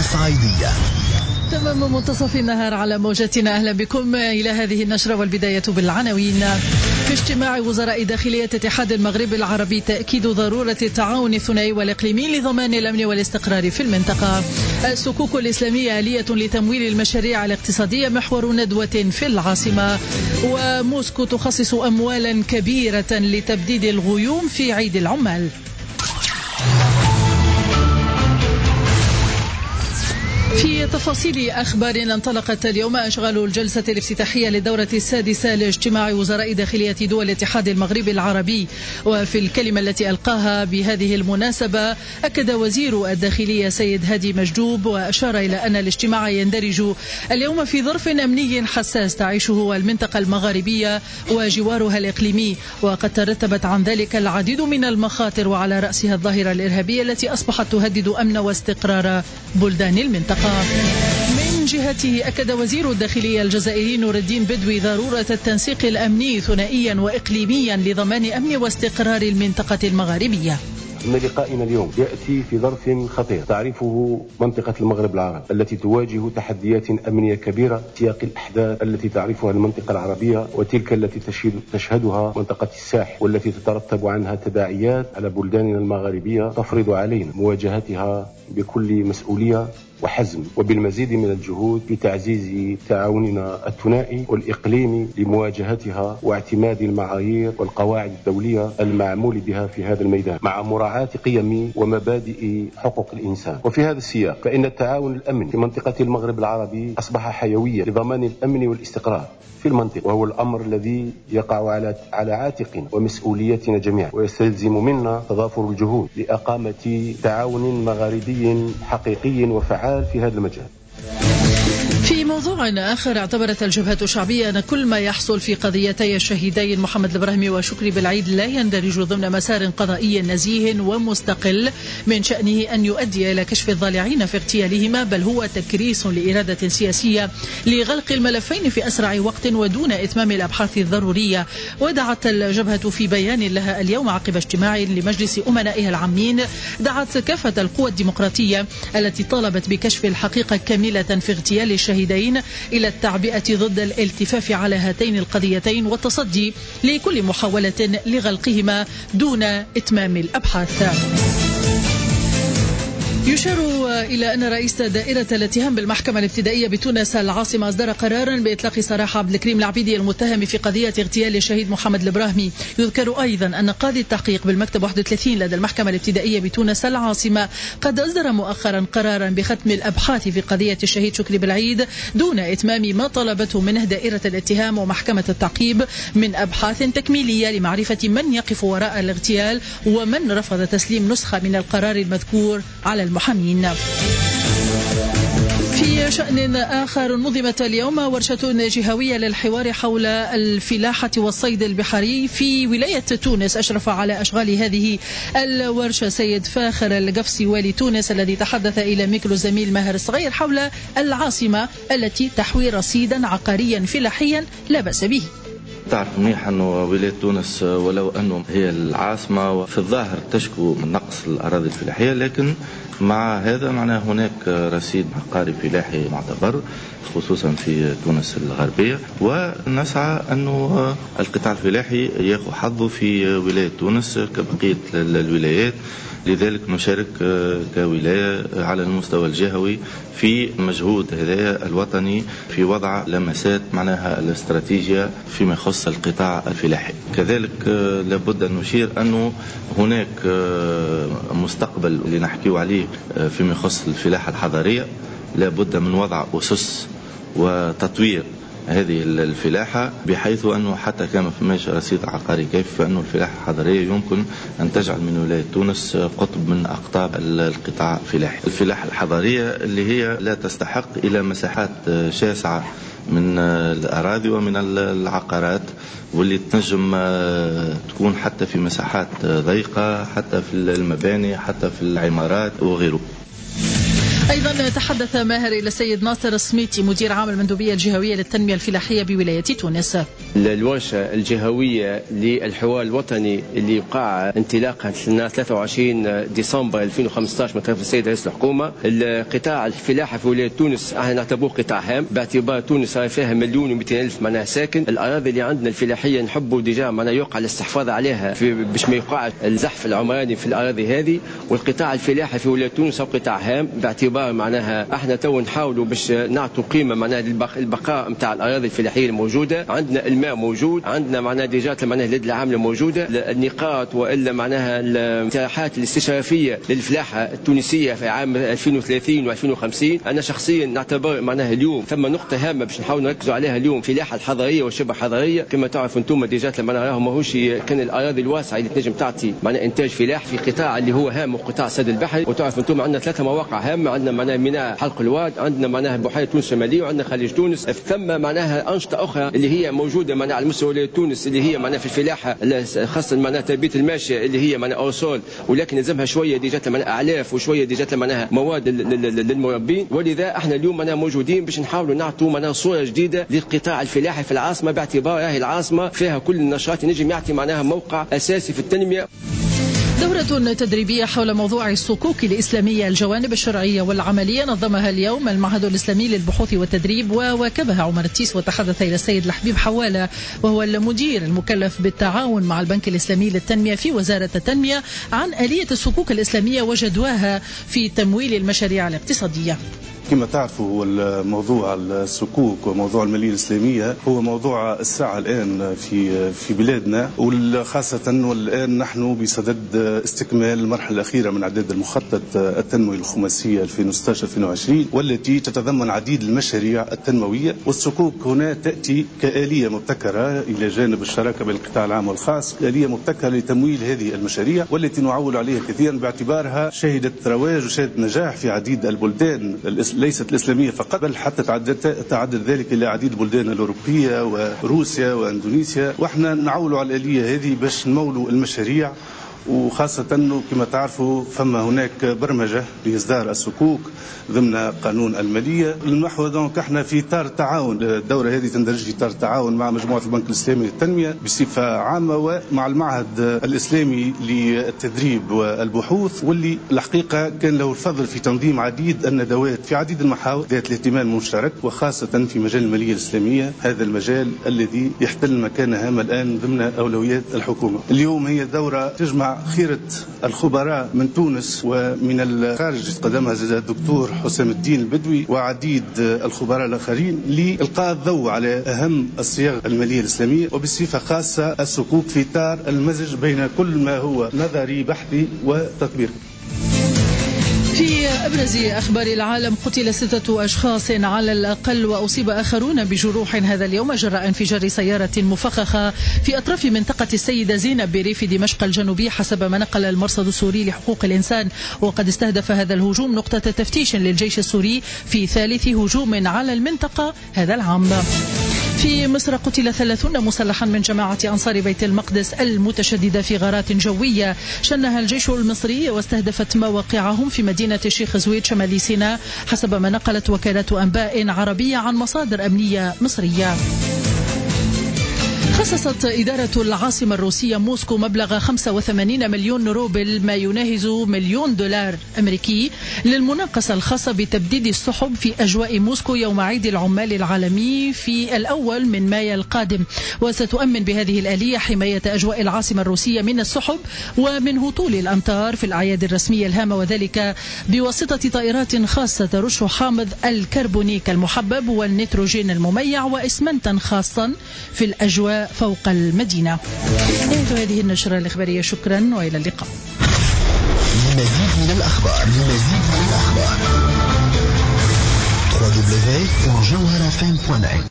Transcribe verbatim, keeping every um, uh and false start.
الصعيدية. تمام منتصف النهار على موجتنا. أهلا بكم إلى هذه النشرة، والبداية بالعناوين. في اجتماع وزراء داخلية اتحاد المغرب العربي تأكيد ضرورة التعاون الثنائي والإقليمي لضمان الأمن والاستقرار في المنطقة. الصكوك الإسلامية آلية لتمويل المشاريع الاقتصادية محور ندوة في العاصمة. وموسكو تخصص أموالا كبيرة لتبديد الغيوم في عيد العمال. في تفاصيل أخبار، انطلقت اليوم أشغال الجلسة الافتتاحية للدورة السادسة لاجتماع وزراء داخلية دول الاتحاد المغربي العربي. وفي الكلمة التي ألقاها بهذه المناسبة أكد وزير الداخلية سيد هادي مجدوب وأشار إلى أن الاجتماع يندرج اليوم في ظرف أمني حساس تعيشه المنطقة المغاربية وجوارها الإقليمي، وقد ترتبت عن ذلك العديد من المخاطر، وعلى رأسها الظاهرة الإرهابية التي أصبحت تهدد أمن واستقرار بلدان المنطقة. من جهته أكد وزير الداخلية الجزائري نور الدين بدوي ضرورة التنسيق الأمني ثنائيا وإقليميا لضمان أمن واستقرار المنطقة المغاربية. إن لقائنا اليوم يأتي في ظرف خطير تعرفه منطقة المغرب العربي التي تواجه تحديات أمنية كبيرة سياق الأحداث التي تعرفها المنطقة العربية وتلك التي تشهدها منطقة الساحل، والتي تترتب عنها تداعيات على بلداننا المغاربية تفرض علينا مواجهتها بكل مسؤولية وحزم، وبالمزيد من الجهود في تعزيز تعاوننا الثنائي والإقليمي لمواجهتها واعتماد المعايير والقواعد الدولية المعمول بها في هذا الميدان، مع مراعاة قيم ومبادئ حقوق الإنسان. وفي هذا السياق فإن التعاون الأمني في منطقة المغرب العربي أصبح حيويا لضمان الأمن والاستقرار في المنطقة، وهو الأمر الذي يقع على على عاتقنا ومسؤوليتنا جميعا، ويستلزم منا تضافر الجهود لإقامة تعاون مغاربي حقيقي وفعال في هذا المجال. في موضوع آخر، اعتبرت الجبهة الشعبية أن كل ما يحصل في قضيتي الشهيدين محمد البراهمي وشكري بالعيد لا يندرج ضمن مسار قضائي نزيه ومستقل من شأنه أن يؤدي إلى كشف الضالعين في اغتيالهما، بل هو تكريس لإرادة سياسية لغلق الملفين في أسرع وقت ودون إتمام الأبحاث الضرورية. ودعت الجبهة في بيان لها اليوم عقب اجتماع لمجلس أمنائها العامين، دعت كافة القوى الديمقراطية التي طالبت بكشف الحقيقة كاملة في اغتيال الشهيدين إلى التعبئة ضد الالتفاف على هاتين القضيتين والتصدي لكل محاولة لغلقهما دون إتمام الأبحاث. يشار إلى أن رئيس دائرة الاتهام بالمحكمة الابتدائية بتونس العاصمة أصدر قرارا بإطلاق سراح عبد الكريم العبيدي المتهم في قضية اغتيال الشهيد محمد البراهمي. يذكر أيضا أن قاضي التحقيق بالمكتب واحد وثلاثين لدى المحكمة الابتدائية بتونس العاصمة قد أصدر مؤخرا قرارا بختم الأبحاث في قضية الشهيد شكري بالعيد دون إتمام ما طلبته منه دائرة الاتهام ومحكمة التعقيب من أبحاث تكميلية لمعرفة من يقف وراء الاغتيال ومن رفض تسليم نسخة من القرار المذكور على المحامين. في شأن آخر، نظمت اليوم ورشة جهوية للحوار حول الفلاحة والصيد البحري في ولاية تونس. أشرف على أشغال هذه الورشة سيد فاخر القفصي والي تونس، الذي تحدث إلى ميكرو زميل ماهر الصغير حول العاصمة التي تحوي رصيدا عقاريا فلاحيا لا بأس به. تعرف منيح أنه ولاية تونس ولو أنه هي العاصمة في الظاهر تشكو من نقص الأراضي الفلاحية، لكن مع هذا معنا هناك رصيد عقاري فلاحي معتبر خصوصا في تونس الغربية، ونسعى أنه القطاع الفلاحي يأخذ حظه في ولاية تونس كبقية الولايات. لذلك نشارك كولاية على المستوى الجهوي في مجهود هذا الوطني في وضع لمسات معناها الاستراتيجية فيما يخص القطاع الفلاحي. كذلك لابد أن نشير أنه هناك مستقبل اللي نحكيه عليه فيما يخص الفلاحة الحضارية، لابد من وضع أسس وتطوير هذه الفلاحة، بحيث أنه حتى كما فماش رصيد عقاري كيف، فإنه الفلاحة الحضرية يمكن أن تجعل من ولاية تونس قطب من أقطاب القطاع الفلاحي. الفلاحة الحضرية اللي هي لا تستحق إلى مساحات شاسعة من الأراضي ومن العقارات، واللي تنجم تكون حتى في مساحات ضيقة، حتى في المباني، حتى في العمارات وغيره. أيضا تحدث ماهر إلى السيد ناصر السميتي مدير عام المندوبية الجهوية للتنمية الفلاحية بولاية تونس. الورشة الجهوية للحوار الوطني اللي يقع انطلاقها سنة ثلاثة وعشرين ديسمبر ألفين وخمسة عشر من طرف السيد رئيس الحكومة. القطاع الفلاحي في ولاية تونس احنا نعتبروه قطاع هام، باعتبار تونس فيها مليون ومئتين ألف معناها ساكن. الأراضي اللي عندنا الفلاحية نحبوا ديجا معناها يوقع الاستحفاظ عليها باش ما يوقعش الزحف العمراني في الأراضي هذه. والقطاع الفلاحي في ولاية تونس هو قطاع هام، باعتبار معناها احنا تو نحاولوا باش نعطوا قيمة معناها للبقاء نتاع الأراضي الفلاحية الموجودة. عندنا الماء موجود، عندنا معناها ديجا معناها اليد العاملة موجودة، النقاط والا معناها المساحات الاستشرافية للفلاحة التونسية في عام ألفين وثلاثين وألفين وخمسين. أنا شخصيا نعتبر معناها اليوم ثم نقطة هامة باش نحاول نركزوا عليها اليوم، الفلاحة الحضرية والشبه حضرية. كما تعرفوا انتم ديجا معناها راهو ماهوش كان الأراضي الواسعة اللي تنجم تعطي معناها إنتاج فلاح في قطاع اللي هو هام وقطاع سد البحر. وتعرف انتم عندنا ثلاثة مواقع هامة، عندنا معناها ميناء حلق الواد، عندنا معناها بحيرة تونس الشمالية، وعندنا خليج تونس. ثم معناها أنشطة أخرى اللي هي موجودة معناها على مستوى ولاية تونس اللي هي معناها في الفلاحة خاصة معناها تربية الماشية اللي هي معناها أوصول، ولكن لازمها شوية ديجات معناها أعلاف وشوية ديجات معناها مواد للمربين. ولذا احنا اليوم معناها موجودين باش نحاولوا نعطوا معناها صورة جديدة للقطاع الفلاحي في العاصمة، باعتبار هي العاصمة فيها كل النشاط ينجم يعطي معناها موقع أساسي في التنمية. دورة تدريبية حول موضوع الصكوك الإسلامية، الجوانب الشرعية والعملية، نظمها اليوم المعهد الإسلامي للبحوث والتدريب، وواكبها عمر التيس وتحدث إلى السيد الحبيب حوالة وهو المدير المكلف بالتعاون مع البنك الإسلامي للتنمية في وزارة التنمية عن آلية الصكوك الإسلامية وجدواها في تمويل المشاريع الاقتصادية. كما تعرفوا هو موضوع الصكوك وموضوع المالية الإسلامية هو موضوع الساعة الآن في في بلادنا، وخاصة والآن نحن بصدد استكمال المرحلة الأخيرة من إعداد المخطط التنموي الخماسية ألفين وستة عشر ألفين وعشرين، والتي تتضمن عديد المشاريع التنموية. والصكوك هنا تأتي كآلية مبتكرة إلى جانب الشراكة بين القطاع العام والخاص، آلية مبتكرة لتمويل هذه المشاريع والتي نعول عليها كثيرا باعتبارها شهدت رواج وشهدت نجاح في عديد البلدان ليست الإسلامية فقط، بل حتى تعدد ذلك إلى عديد البلدان الأوروبية وروسيا وأندونيسيا. وإحنا نعولوا على الآلية هذه باش نمولوا المشاريع، وخاصة أنه كما تعرفوا فما هناك برمجة لإصدار الصكوك ضمن قانون المالية. النحو دونك احنا في إطار تعاون، الدورة هذه تندرج في إطار تعاون مع مجموعة البنك الإسلامي للتنمية بصفة عامة ومع المعهد الإسلامي للتدريب والبحوث، واللي الحقيقة كان له الفضل في تنظيم عديد الندوات في عديد المحاور ذات الاهتمام المشترك، وخاصة في مجال المالية الإسلامية، هذا المجال الذي يحتل مكانة هامة الآن ضمن أولويات الحكومة. اليوم هي دورة تجمع خيرة الخبراء من تونس ومن الخارج، قدمها الدكتور حسام الدين البدوي وعديد الخبراء الآخرين، لإلقاء الضوء على أهم الصيغ المالية الإسلامية وبصفة خاصة الصكوك في إطار المزج بين كل ما هو نظري بحثي وتطبيقي. في أبرز أخبار العالم، قتل ستة أشخاص على الأقل وأصيب آخرون بجروح هذا اليوم جراء انفجار سيارة مفخخة في أطراف منطقة السيدة زينب بريف دمشق الجنوبي حسب ما نقل المرصد السوري لحقوق الإنسان. وقد استهدف هذا الهجوم نقطة تفتيش للجيش السوري في ثالث هجوم على المنطقة هذا العام. في مصر قتل ثلاثون مسلحا من جماعة أنصار بيت المقدس المتشددة في غارات جوية شنها الجيش المصري واستهدفت مواقعهم في مدينة الشيخ زويد شمال سيناء حسب ما نقلت وكالة أنباء عربية عن مصادر أمنية مصرية. خصصت إدارة العاصمة الروسية موسكو مبلغ خمسة وثمانين مليون روبل ما يناهز مليون دولار أمريكي للمناقصة الخاصة بتبديد السحب في أجواء موسكو يوم عيد العمال العالمي في الأول من مايو القادم. وستؤمن بهذه الآلية حماية أجواء العاصمة الروسية من السحب ومن هطول الأمطار في الأعياد الرسمية الهامة، وذلك بواسطة طائرات خاصة ترش حامض الكربونيك المحبب والنيتروجين المميع وإسمنتا خاصا في الأجواء فوق المدينة. انتهت هذه النشرة الإخبارية، شكرا وإلى اللقاء. لمزيد من الأخبار لمزيد من الأخبار دبليو دبليو دبليو دوت جوهرة إف إم دوت نت